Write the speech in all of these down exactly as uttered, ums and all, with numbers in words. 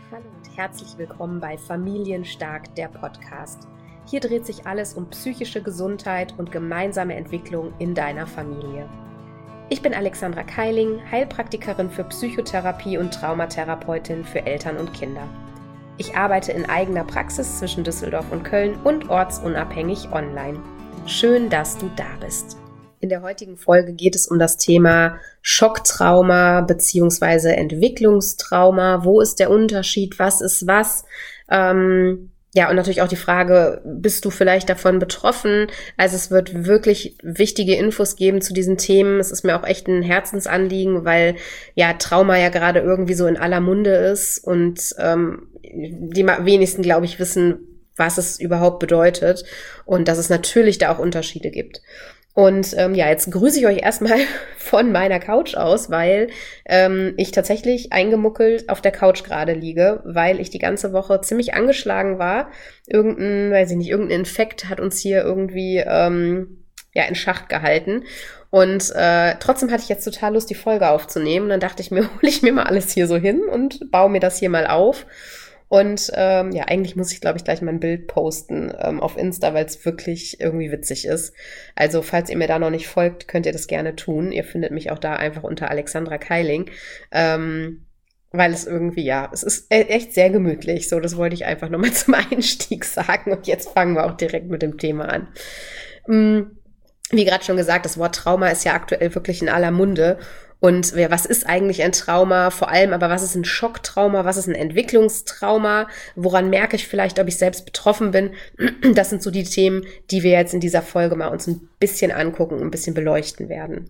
Hallo und herzlich willkommen bei Familienstark, der Podcast. Hier dreht sich alles um psychische Gesundheit und gemeinsame Entwicklung in deiner Familie. Ich bin Alexandra Keiling, Heilpraktikerin für Psychotherapie und Traumatherapeutin für Eltern und Kinder. Ich arbeite in eigener Praxis zwischen Düsseldorf und Köln und ortsunabhängig online. Schön, dass du da bist. In der heutigen Folge geht es um das Thema Schocktrauma bzw. Entwicklungstrauma. Wo ist der Unterschied? Was ist was? Ähm, ja, und natürlich auch die Frage, bist du vielleicht davon betroffen? Also es wird wirklich wichtige Infos geben zu diesen Themen. Es ist mir auch echt ein Herzensanliegen, weil ja Trauma ja gerade irgendwie so in aller Munde ist und ähm, die wenigsten, glaube ich, wissen, was es überhaupt bedeutet und dass es natürlich da auch Unterschiede gibt. Und ähm, ja, jetzt grüße ich euch erstmal von meiner Couch aus, weil ähm, ich tatsächlich eingemuckelt auf der Couch gerade liege, weil ich die ganze Woche ziemlich angeschlagen war. Irgendein, weiß ich nicht, irgendein Infekt hat uns hier irgendwie ähm, ja in Schach gehalten. Und äh, trotzdem hatte ich jetzt total Lust, die Folge aufzunehmen. Und dann dachte ich mir, hole ich mir mal alles hier so hin und baue mir das hier mal auf. Und ähm, ja, eigentlich muss ich, glaube ich, gleich mal ein Bild posten ähm, auf Insta, weil es wirklich irgendwie witzig ist. Also falls ihr mir da noch nicht folgt, könnt ihr das gerne tun. Ihr findet mich auch da einfach unter Alexandra Keiling, ähm, weil es irgendwie, ja, es ist e- echt sehr gemütlich. So, das wollte ich einfach nochmal zum Einstieg sagen. Und jetzt fangen wir auch direkt mit dem Thema an. Ähm, wie gerade schon gesagt, das Wort Trauma ist ja aktuell wirklich in aller Munde. Und was ist eigentlich ein Trauma? Vor allem aber, was ist ein Schocktrauma? Was ist ein Entwicklungstrauma? Woran merke ich vielleicht, ob ich selbst betroffen bin? Das sind so die Themen, die wir jetzt in dieser Folge mal uns ein bisschen angucken und ein bisschen beleuchten werden.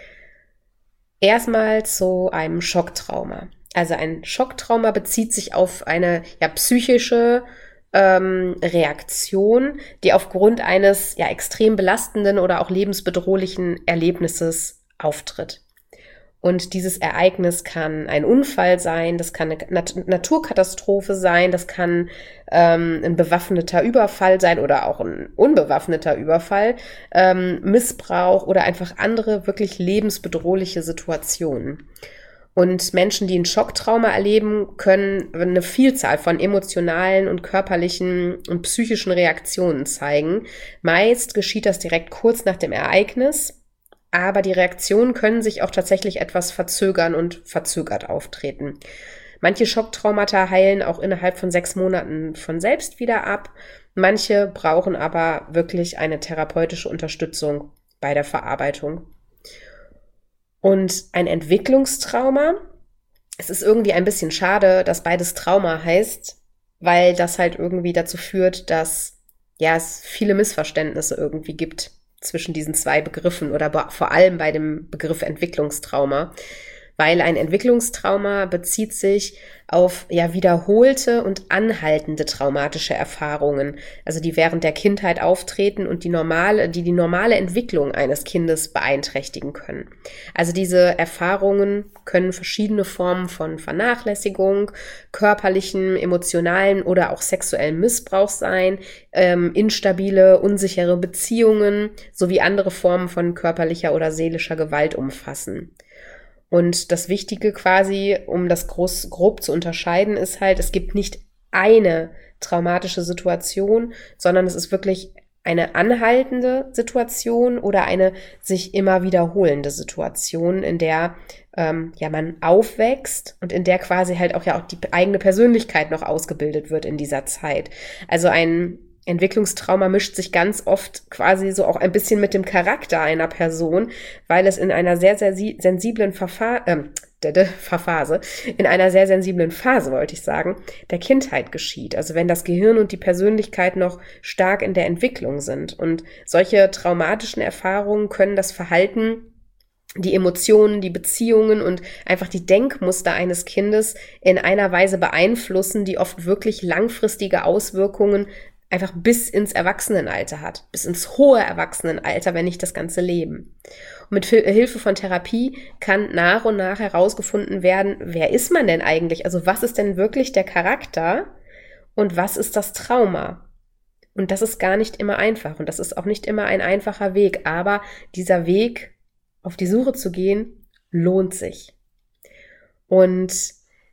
Erstmal zu einem Schocktrauma. Also ein Schocktrauma bezieht sich auf eine ja, psychische ähm, Reaktion, die aufgrund eines ja extrem belastenden oder auch lebensbedrohlichen Erlebnisses auftritt. Und dieses Ereignis kann ein Unfall sein, das kann eine Nat- Naturkatastrophe sein, das kann ähm, ein bewaffneter Überfall sein oder auch ein unbewaffneter Überfall, ähm, Missbrauch oder einfach andere wirklich lebensbedrohliche Situationen. Und Menschen, die ein Schocktrauma erleben, können eine Vielzahl von emotionalen und körperlichen und psychischen Reaktionen zeigen. Meist geschieht das direkt kurz nach dem Ereignis. Aber die Reaktionen können sich auch tatsächlich etwas verzögern und verzögert auftreten. Manche Schocktraumata heilen auch innerhalb von sechs Monaten von selbst wieder ab. Manche brauchen aber wirklich eine therapeutische Unterstützung bei der Verarbeitung. Und ein Entwicklungstrauma, es ist irgendwie ein bisschen schade, dass beides Trauma heißt, weil das halt irgendwie dazu führt, dass ja es viele Missverständnisse irgendwie gibt zwischen diesen zwei Begriffen oder vor allem bei dem Begriff Entwicklungstrauma, weil ein Entwicklungstrauma bezieht sich auf ja wiederholte und anhaltende traumatische Erfahrungen, also die während der Kindheit auftreten und die normale, die die normale Entwicklung eines Kindes beeinträchtigen können. Also diese Erfahrungen können verschiedene Formen von Vernachlässigung, körperlichen, emotionalen oder auch sexuellen Missbrauch sein, ähm, instabile, unsichere Beziehungen sowie andere Formen von körperlicher oder seelischer Gewalt umfassen. Und das Wichtige quasi, um das groß, grob zu unterscheiden, ist halt, es gibt nicht eine traumatische Situation, sondern es ist wirklich eine anhaltende Situation oder eine sich immer wiederholende Situation, in der ähm, ja man aufwächst und in der quasi halt auch ja auch die eigene Persönlichkeit noch ausgebildet wird in dieser Zeit. Also ein Entwicklungstrauma mischt sich ganz oft quasi so auch ein bisschen mit dem Charakter einer Person, weil es in einer sehr, sehr sensiblen Verfa- äh, Phase, in einer sehr sensiblen Phase, wollte ich sagen, der Kindheit geschieht. Also wenn das Gehirn und die Persönlichkeit noch stark in der Entwicklung sind. Und solche traumatischen Erfahrungen können das Verhalten, die Emotionen, die Beziehungen und einfach die Denkmuster eines Kindes in einer Weise beeinflussen, die oft wirklich langfristige Auswirkungen einfach bis ins Erwachsenenalter hat, bis ins hohe Erwachsenenalter, wenn nicht das ganze Leben. Und mit Hilfe von Therapie kann nach und nach herausgefunden werden, wer ist man denn eigentlich? Also was ist denn wirklich der Charakter und was ist das Trauma? Und das ist gar nicht immer einfach und das ist auch nicht immer ein einfacher Weg, aber dieser Weg, auf die Suche zu gehen, lohnt sich. Und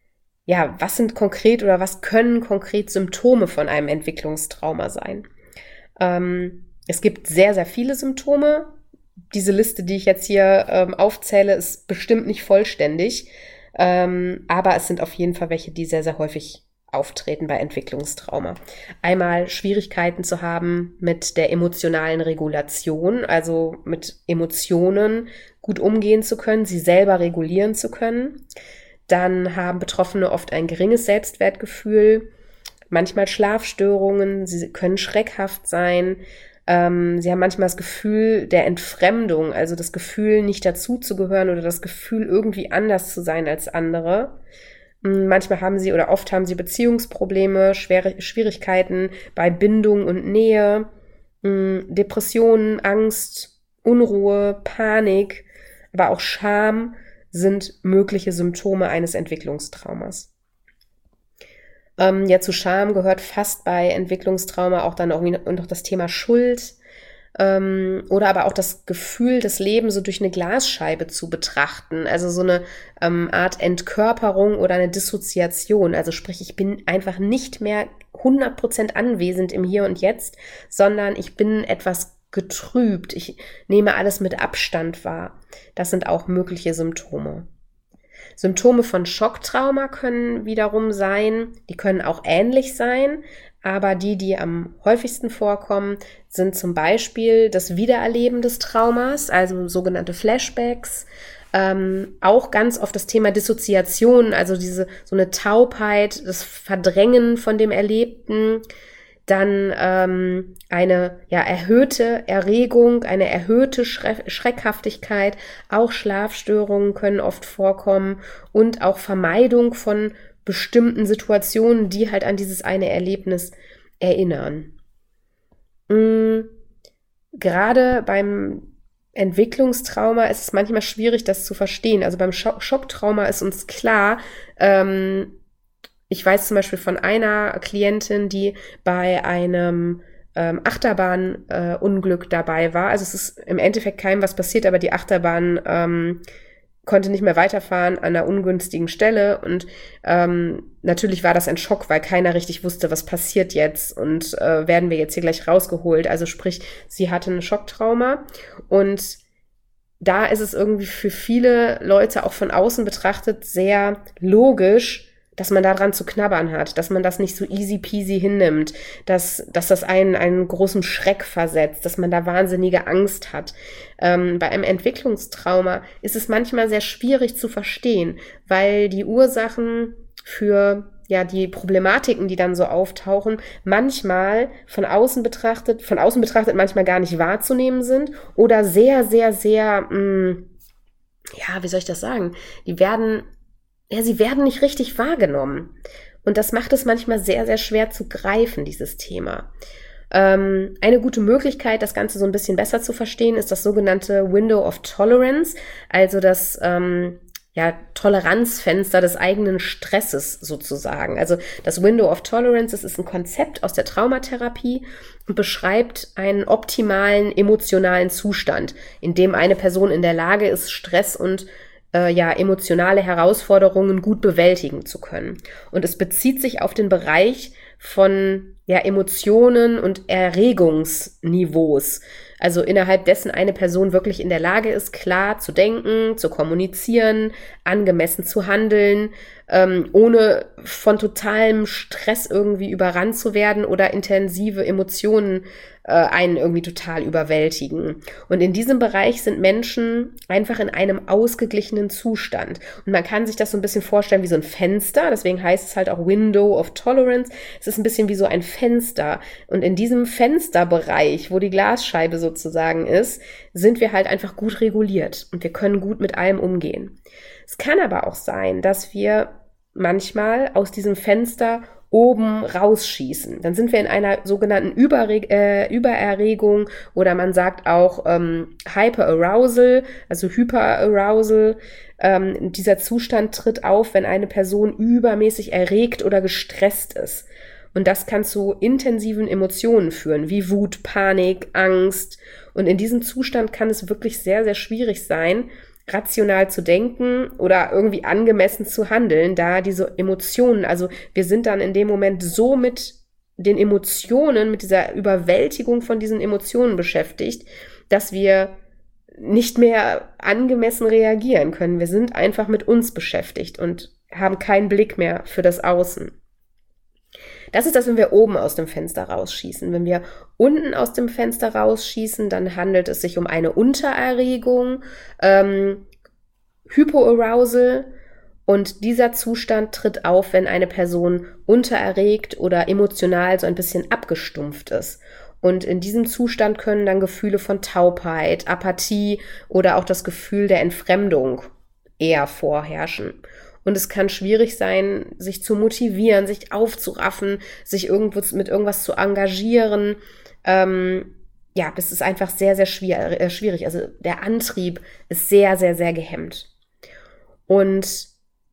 ja, was sind konkret oder was können konkret Symptome von einem Entwicklungstrauma sein? Ähm, es gibt sehr, sehr viele Symptome. Diese Liste, die ich jetzt hier ähm, aufzähle, ist bestimmt nicht vollständig. Ähm, aber es sind auf jeden Fall welche, die sehr, sehr häufig auftreten bei Entwicklungstrauma. Einmal Schwierigkeiten zu haben mit der emotionalen Regulation, also mit Emotionen gut umgehen zu können, sie selber regulieren zu können. Dann haben Betroffene oft ein geringes Selbstwertgefühl, manchmal Schlafstörungen, sie können schreckhaft sein. Ähm, sie haben manchmal das Gefühl der Entfremdung, also das Gefühl, nicht dazuzugehören oder das Gefühl, irgendwie anders zu sein als andere. Manchmal haben sie oder oft haben sie Beziehungsprobleme, schwere Schwierigkeiten bei Bindung und Nähe, Depressionen, Angst, Unruhe, Panik, aber auch Scham sind mögliche Symptome eines Entwicklungstraumas. Ähm, ja, zu Scham gehört fast bei Entwicklungstrauma auch dann irgendwie noch das Thema Schuld ähm, oder aber auch das Gefühl, das Leben so durch eine Glasscheibe zu betrachten. Also so eine ähm, Art Entkörperung oder eine Dissoziation. Also sprich, ich bin einfach nicht mehr hundert Prozent anwesend im Hier und Jetzt, sondern ich bin etwas getrübt. Ich nehme alles mit Abstand wahr. Das sind auch mögliche Symptome. Symptome von Schocktrauma können wiederum sein, die können auch ähnlich sein, aber die, die am häufigsten vorkommen, sind zum Beispiel das Wiedererleben des Traumas, also sogenannte Flashbacks, ähm, auch ganz oft das Thema Dissoziation, also diese so eine Taubheit, das Verdrängen von dem Erlebten, dann ähm, eine ja erhöhte Erregung, eine erhöhte Schre- Schreckhaftigkeit, auch Schlafstörungen können oft vorkommen und auch Vermeidung von bestimmten Situationen, die halt an dieses eine Erlebnis erinnern. Mhm. Gerade beim Entwicklungstrauma ist es manchmal schwierig, das zu verstehen. Also beim Schock- Schocktrauma ist uns klar, ähm, ich weiß zum Beispiel von einer Klientin, die bei einem ähm, Achterbahnunglück äh, dabei war. Also es ist im Endeffekt keinem was passiert, aber die Achterbahn ähm, konnte nicht mehr weiterfahren an einer ungünstigen Stelle. Und ähm, natürlich war das ein Schock, weil keiner richtig wusste, was passiert jetzt und äh, werden wir jetzt hier gleich rausgeholt. Also sprich, sie hatte ein Schocktrauma und da ist es irgendwie für viele Leute auch von außen betrachtet sehr logisch, dass man daran zu knabbern hat, dass man das nicht so easy peasy hinnimmt, dass, dass das einen, einen großen Schreck versetzt, dass man da wahnsinnige Angst hat. Ähm, bei einem Entwicklungstrauma ist es manchmal sehr schwierig zu verstehen, weil die Ursachen für ja die Problematiken, die dann so auftauchen, manchmal von außen betrachtet, von außen betrachtet manchmal gar nicht wahrzunehmen sind oder sehr, sehr, sehr, mh, ja, wie soll ich das sagen? Die werden Ja, sie werden nicht richtig wahrgenommen. Und das macht es manchmal sehr, sehr schwer zu greifen, dieses Thema. Ähm, eine gute Möglichkeit, das Ganze so ein bisschen besser zu verstehen, ist das sogenannte Window of Tolerance, also das ähm, ja, Toleranzfenster des eigenen Stresses sozusagen. Also das Window of Tolerance, das ist ein Konzept aus der Traumatherapie und beschreibt einen optimalen emotionalen Zustand, in dem eine Person in der Lage ist, Stress und ja, emotionale Herausforderungen gut bewältigen zu können. Und es bezieht sich auf den Bereich von ja, Emotionen und Erregungsniveaus. Also innerhalb dessen eine Person wirklich in der Lage ist, klar zu denken, zu kommunizieren, angemessen zu handeln, ähm, ohne von totalem Stress irgendwie überrannt zu werden oder intensive Emotionen äh, einen irgendwie total überwältigen. Und in diesem Bereich sind Menschen einfach in einem ausgeglichenen Zustand. Und man kann sich das so ein bisschen vorstellen wie so ein Fenster, deswegen heißt es halt auch Window of Tolerance. Es ist ein bisschen wie so ein Fenster. Und in diesem Fensterbereich, wo die Glasscheibe sozusagen ist, sind wir halt einfach gut reguliert und wir können gut mit allem umgehen. Es kann aber auch sein, dass wir manchmal aus diesem Fenster oben rausschießen. Dann sind wir in einer sogenannten Überre- äh, Übererregung oder man sagt auch ähm, Hyperarousal, also Hyperarousal. Ähm, dieser Zustand tritt auf, wenn eine Person übermäßig erregt oder gestresst ist. Und das kann zu intensiven Emotionen führen, wie Wut, Panik, Angst. Und in diesem Zustand kann es wirklich sehr, sehr schwierig sein, rational zu denken oder irgendwie angemessen zu handeln, da diese Emotionen, also wir sind dann in dem Moment so mit den Emotionen, mit dieser Überwältigung von diesen Emotionen beschäftigt, dass wir nicht mehr angemessen reagieren können. Wir sind einfach mit uns beschäftigt und haben keinen Blick mehr für das Außen. Das ist das, wenn wir oben aus dem Fenster rausschießen. Wenn wir unten aus dem Fenster rausschießen, dann handelt es sich um eine Untererregung, ähm, Hypoarousal. Und dieser Zustand tritt auf, wenn eine Person untererregt oder emotional so ein bisschen abgestumpft ist. Und in diesem Zustand können dann Gefühle von Taubheit, Apathie oder auch das Gefühl der Entfremdung eher vorherrschen. Und es kann schwierig sein, sich zu motivieren, sich aufzuraffen, sich irgendwo mit irgendwas zu engagieren. Ähm, ja, das ist einfach sehr, sehr schwierig, äh, schwierig. Also der Antrieb ist sehr, sehr, sehr gehemmt. Und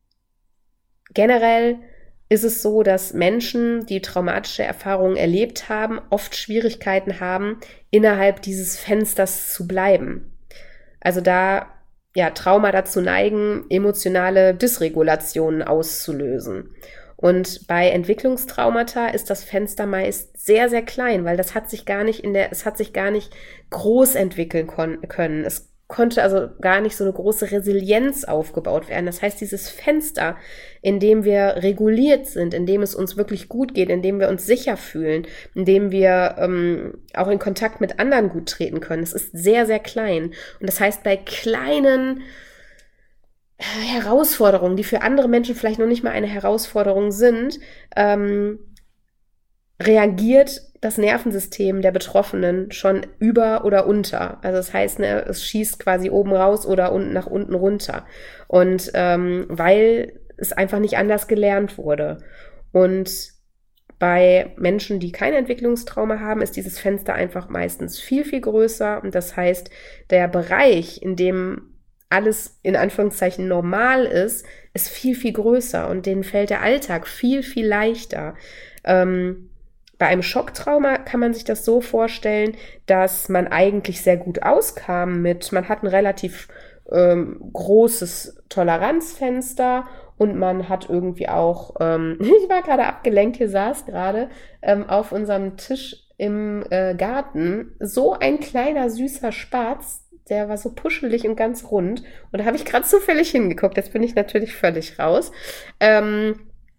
generell ist es so, dass Menschen, die traumatische Erfahrungen erlebt haben, oft Schwierigkeiten haben, innerhalb dieses Fensters zu bleiben. Also da ja Trauma dazu neigen, emotionale Dysregulationen auszulösen. Und bei Entwicklungstraumata ist das Fenster meist sehr, sehr klein, weil das hat sich gar nicht in der, es hat sich gar nicht groß entwickeln kon- können. Es konnte also gar nicht so eine große Resilienz aufgebaut werden. Das heißt, dieses Fenster, in dem wir reguliert sind, in dem es uns wirklich gut geht, in dem wir uns sicher fühlen, in dem wir ähm, auch in Kontakt mit anderen gut treten können, es ist sehr, sehr klein. Und das heißt, bei kleinen Herausforderungen, die für andere Menschen vielleicht noch nicht mal eine Herausforderung sind, ähm, reagiert das Nervensystem der Betroffenen schon über oder unter. Also das heißt, ne, es schießt quasi oben raus oder unten nach unten runter. Und ähm, weil es einfach nicht anders gelernt wurde. Und bei Menschen, die kein Entwicklungstrauma haben, ist dieses Fenster einfach meistens viel, viel größer. Und das heißt, der Bereich, in dem alles in Anführungszeichen normal ist, ist viel, viel größer. Und denen fällt der Alltag viel, viel leichter. Ähm, Bei einem Schocktrauma kann man sich das so vorstellen, dass man eigentlich sehr gut auskam mit, man hat ein relativ ähm, großes Toleranzfenster und man hat irgendwie auch, ähm, ich war gerade abgelenkt, hier saß gerade ähm, auf unserem Tisch im äh, Garten so ein kleiner süßer Spatz, der war so puschelig und ganz rund und da habe ich gerade zufällig hingeguckt, jetzt bin ich natürlich völlig raus. Ähm,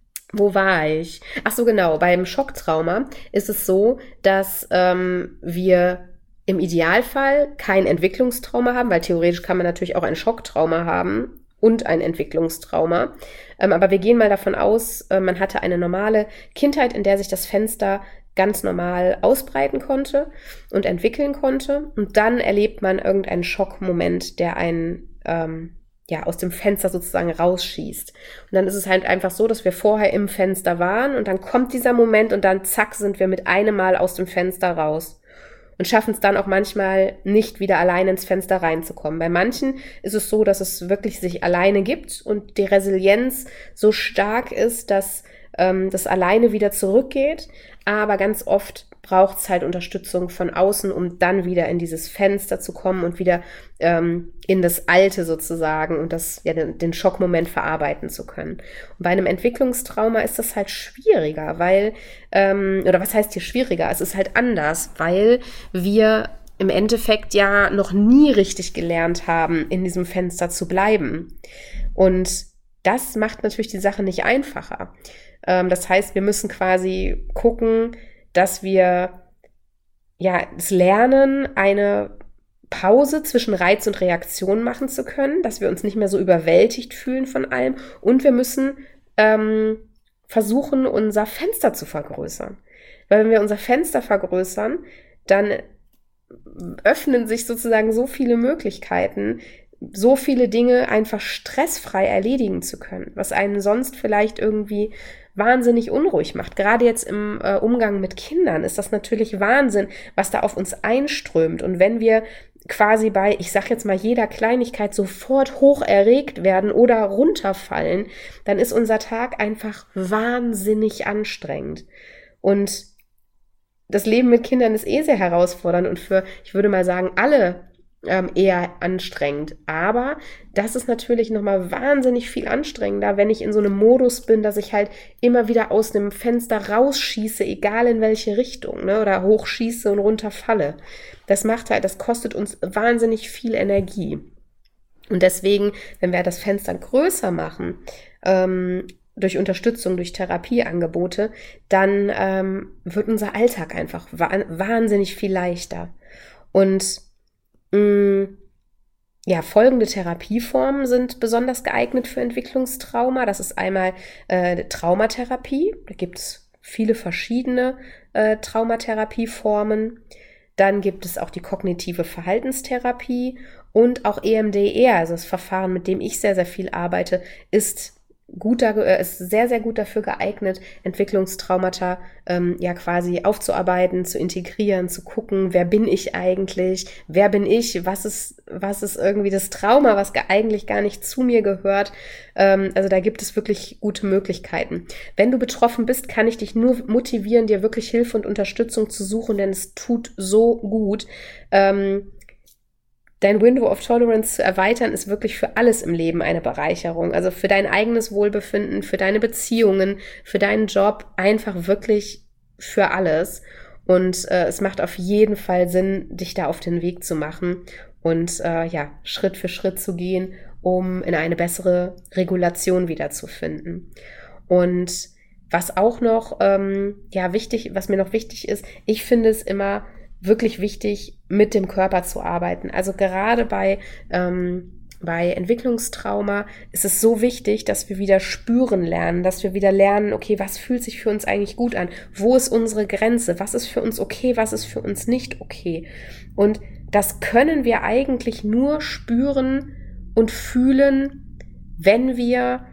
Wo war ich? Ach so, genau. Beim Schocktrauma ist es so, dass ähm, wir im Idealfall kein Entwicklungstrauma haben, weil theoretisch kann man natürlich auch ein Schocktrauma haben und ein Entwicklungstrauma. Ähm, aber wir gehen mal davon aus, äh, man hatte eine normale Kindheit, in der sich das Fenster ganz normal ausbreiten konnte und entwickeln konnte. Und dann erlebt man irgendeinen Schockmoment, der einen ähm, ja, aus dem Fenster sozusagen rausschießt. Und dann ist es halt einfach so, dass wir vorher im Fenster waren und dann kommt dieser Moment und dann zack sind wir mit einem Mal aus dem Fenster raus und schaffen es dann auch manchmal nicht wieder alleine ins Fenster reinzukommen. Bei manchen ist es so, dass es wirklich sich alleine gibt und die Resilienz so stark ist, dass ähm, das alleine wieder zurückgeht, aber ganz oft braucht es halt Unterstützung von außen, um dann wieder in dieses Fenster zu kommen und wieder ähm, in das Alte sozusagen und das ja den, den Schockmoment verarbeiten zu können. Und bei einem Entwicklungstrauma ist das halt schwieriger, weil, ähm, oder was heißt hier schwieriger? Es ist halt anders, weil wir im Endeffekt ja noch nie richtig gelernt haben, in diesem Fenster zu bleiben. Und das macht natürlich die Sache nicht einfacher. Ähm, das heißt, wir müssen quasi gucken, dass wir ja es lernen, eine Pause zwischen Reiz und Reaktion machen zu können, dass wir uns nicht mehr so überwältigt fühlen von allem und wir müssen ähm, versuchen, unser Fenster zu vergrößern. Weil wenn wir unser Fenster vergrößern, dann öffnen sich sozusagen so viele Möglichkeiten, so viele Dinge einfach stressfrei erledigen zu können, was einen sonst vielleicht irgendwie wahnsinnig unruhig macht. Gerade jetzt im äh, Umgang mit Kindern ist das natürlich Wahnsinn, was da auf uns einströmt. Und wenn wir quasi bei, ich sag jetzt mal, jeder Kleinigkeit sofort hoch erregt werden oder runterfallen, dann ist unser Tag einfach wahnsinnig anstrengend. Und das Leben mit Kindern ist eh sehr herausfordernd und für, ich würde mal sagen, alle ähm, eher anstrengend. Aber das ist natürlich nochmal wahnsinnig viel anstrengender, wenn ich in so einem Modus bin, dass ich halt immer wieder aus einem Fenster rausschieße, egal in welche Richtung, ne, oder hochschieße und runterfalle. Das macht halt, das kostet uns wahnsinnig viel Energie. Und deswegen, wenn wir das Fenster größer machen, ähm, durch Unterstützung, durch Therapieangebote, dann ähm, wird unser Alltag einfach wa- wahnsinnig viel leichter. Und mh, ja, folgende Therapieformen sind besonders geeignet für Entwicklungstrauma. Das ist einmal äh, Traumatherapie. Da gibt es viele verschiedene äh, Traumatherapieformen. Dann gibt es auch die kognitive Verhaltenstherapie und auch E M D R, also das Verfahren, mit dem ich sehr, sehr viel arbeite, ist guter, äh, ist sehr, sehr gut dafür geeignet, Entwicklungstraumata ähm, ja quasi aufzuarbeiten, zu integrieren, zu gucken, wer bin ich eigentlich, wer bin ich, was ist, was ist irgendwie das Trauma, was ge- eigentlich gar nicht zu mir gehört. Ähm, also da gibt es wirklich gute Möglichkeiten. Wenn du betroffen bist, kann ich dich nur motivieren, dir wirklich Hilfe und Unterstützung zu suchen, denn es tut so gut. Ähm, Dein Window of Tolerance zu erweitern, ist wirklich für alles im Leben eine Bereicherung. Also für dein eigenes Wohlbefinden, für deine Beziehungen, für deinen Job, einfach wirklich für alles. Und äh, es macht auf jeden Fall Sinn, dich da auf den Weg zu machen und äh, ja, Schritt für Schritt zu gehen, um in eine bessere Regulation wiederzufinden. Und was auch noch ähm, ja wichtig, was mir noch wichtig ist, ich finde es immer wirklich wichtig, mit dem Körper zu arbeiten. Also gerade bei, ähm, bei Entwicklungstrauma ist es so wichtig, dass wir wieder spüren lernen, dass wir wieder lernen, okay, was fühlt sich für uns eigentlich gut an? Wo ist unsere Grenze? Was ist für uns okay? Was ist für uns nicht okay? Und das können wir eigentlich nur spüren und fühlen, wenn wir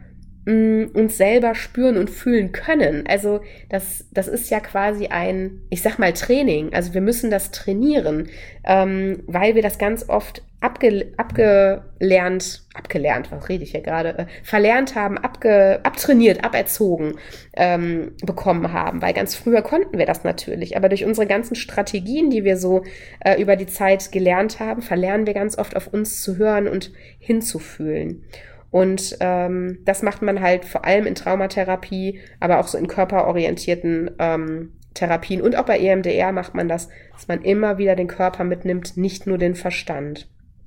uns selber spüren und fühlen können. Also das, das ist ja quasi ein, ich sag mal, Training. Also wir müssen das trainieren, ähm, weil wir das ganz oft abge, abgelernt, abgelernt, was rede ich hier gerade, äh, verlernt haben, abge, abtrainiert, aberzogen ähm, bekommen haben. Weil ganz früher konnten wir das natürlich. Aber durch unsere ganzen Strategien, die wir so äh, über die Zeit gelernt haben, verlernen wir ganz oft auf uns zu hören und hinzufühlen. Und ähm, das macht man halt vor allem in Traumatherapie, aber auch so in körperorientierten ähm, Therapien. Und auch bei E M D R macht man das, dass man immer wieder den Körper mitnimmt, nicht nur den Verstand.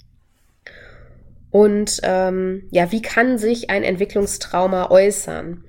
Und ähm, ja, wie kann sich ein Entwicklungstrauma äußern?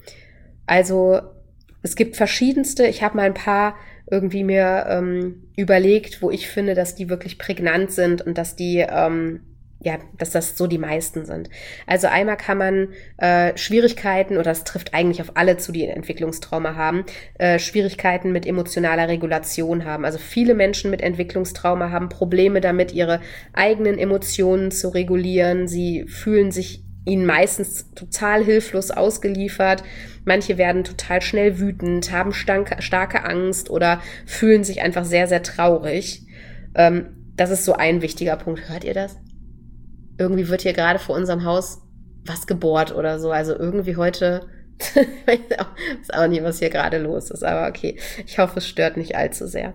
Also es gibt verschiedenste, ich habe mal ein paar irgendwie mir ähm, überlegt, wo ich finde, dass die wirklich prägnant sind und dass die ähm, ja, dass das so die meisten sind. Also einmal kann man äh, Schwierigkeiten, oder das trifft eigentlich auf alle zu, die ein Entwicklungstrauma haben, äh, Schwierigkeiten mit emotionaler Regulation haben. Also viele Menschen mit Entwicklungstrauma haben Probleme damit, ihre eigenen Emotionen zu regulieren. Sie fühlen sich ihnen meistens total hilflos ausgeliefert. Manche werden total schnell wütend, haben starke, starke Angst oder fühlen sich einfach sehr, sehr traurig. Ähm, das ist so ein wichtiger Punkt. Hört ihr das? Irgendwie wird hier gerade vor unserem Haus was gebohrt oder so. Also irgendwie heute, ich weiß auch, auch nicht, was hier gerade los ist. Aber okay, ich hoffe, es stört nicht allzu sehr.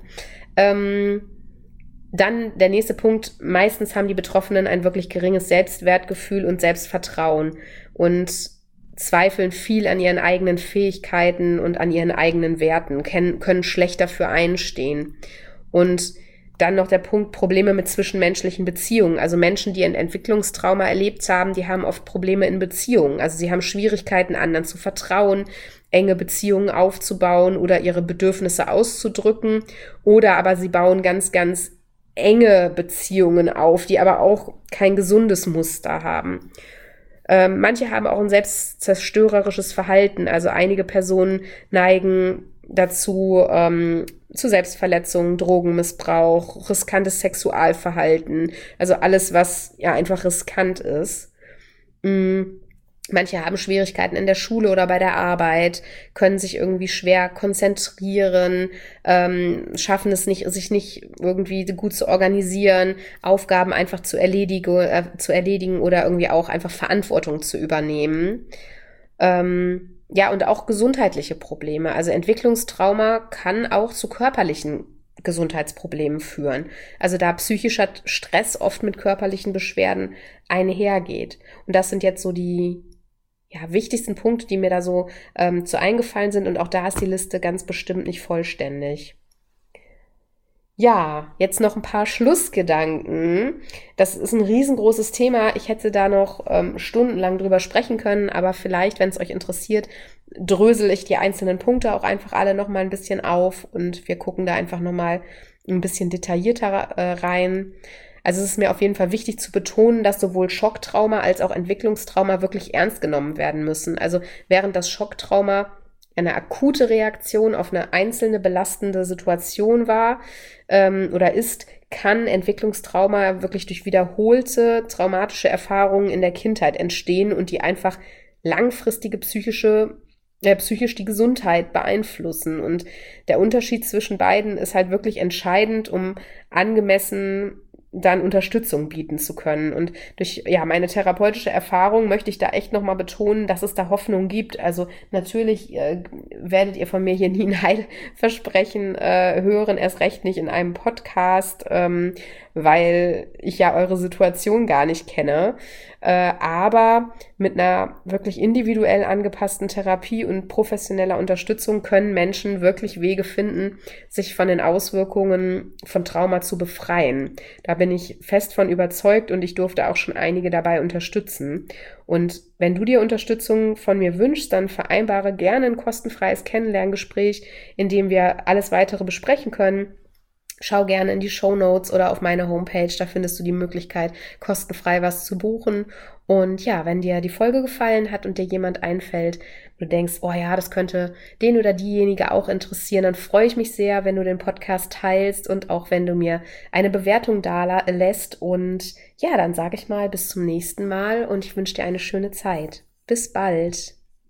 Ähm, dann der nächste Punkt. Meistens haben die Betroffenen ein wirklich geringes Selbstwertgefühl und Selbstvertrauen und zweifeln viel an ihren eigenen Fähigkeiten und an ihren eigenen Werten, können, können schlecht dafür einstehen. Und dann noch der Punkt Probleme mit zwischenmenschlichen Beziehungen. Also Menschen, die ein Entwicklungstrauma erlebt haben, die haben oft Probleme in Beziehungen. Also sie haben Schwierigkeiten, anderen zu vertrauen, enge Beziehungen aufzubauen oder ihre Bedürfnisse auszudrücken. Oder aber sie bauen ganz, ganz enge Beziehungen auf, die aber auch kein gesundes Muster haben. Ähm, manche haben auch ein selbstzerstörerisches Verhalten. Also einige Personen neigen dazu, ähm, zu Selbstverletzungen, Drogenmissbrauch, riskantes Sexualverhalten, also alles, was ja einfach riskant ist. Mhm. Manche haben Schwierigkeiten in der Schule oder bei der Arbeit, können sich irgendwie schwer konzentrieren, ähm, schaffen es nicht, sich nicht irgendwie gut zu organisieren, Aufgaben einfach zu erledigen, äh, zu erledigen oder irgendwie auch einfach Verantwortung zu übernehmen. Ähm, ja, und auch gesundheitliche Probleme. Also Entwicklungstrauma kann auch zu körperlichen Gesundheitsproblemen führen. Also da psychischer Stress oft mit körperlichen Beschwerden einhergeht. Und das sind jetzt so die ja, wichtigsten Punkte, die mir da so ähm, zu eingefallen sind. Und auch da ist die Liste ganz bestimmt nicht vollständig. Ja, jetzt noch ein paar Schlussgedanken. Das ist ein riesengroßes Thema. Ich hätte da noch ähm, stundenlang drüber sprechen können, aber vielleicht, wenn es euch interessiert, drösel ich die einzelnen Punkte auch einfach alle noch mal ein bisschen auf und wir gucken da einfach noch mal ein bisschen detaillierter äh, rein. Also es ist mir auf jeden Fall wichtig zu betonen, dass sowohl Schocktrauma als auch Entwicklungstrauma wirklich ernst genommen werden müssen. Also während das Schocktrauma eine akute Reaktion auf eine einzelne belastende Situation war ähm, oder ist, kann Entwicklungstrauma wirklich durch wiederholte traumatische Erfahrungen in der Kindheit entstehen und die einfach langfristige psychische, äh, psychisch die Gesundheit beeinflussen. Und der Unterschied zwischen beiden ist halt wirklich entscheidend, um angemessen dann Unterstützung bieten zu können. Und durch ja meine therapeutische Erfahrung möchte ich da echt nochmal betonen, dass es da Hoffnung gibt. Also natürlich äh, werdet ihr von mir hier nie ein Heilversprechen äh, hören, erst recht nicht in einem Podcast, ähm, weil ich ja eure Situation gar nicht kenne. Äh, aber mit einer wirklich individuell angepassten Therapie und professioneller Unterstützung können Menschen wirklich Wege finden, sich von den Auswirkungen von Trauma zu befreien. Da bin ich fest von überzeugt und ich durfte auch schon einige dabei unterstützen. Und wenn du dir Unterstützung von mir wünschst, dann vereinbare gerne ein kostenfreies Kennenlerngespräch, in dem wir alles weitere besprechen können. Schau gerne in die Shownotes oder auf meine Homepage, da findest du die Möglichkeit, kostenfrei was zu buchen. Und ja, wenn dir die Folge gefallen hat und dir jemand einfällt, du denkst, oh ja, das könnte den oder diejenige auch interessieren, dann freue ich mich sehr, wenn du den Podcast teilst und auch wenn du mir eine Bewertung da lässt. Und ja, dann sage ich mal bis zum nächsten Mal und ich wünsche dir eine schöne Zeit. Bis bald.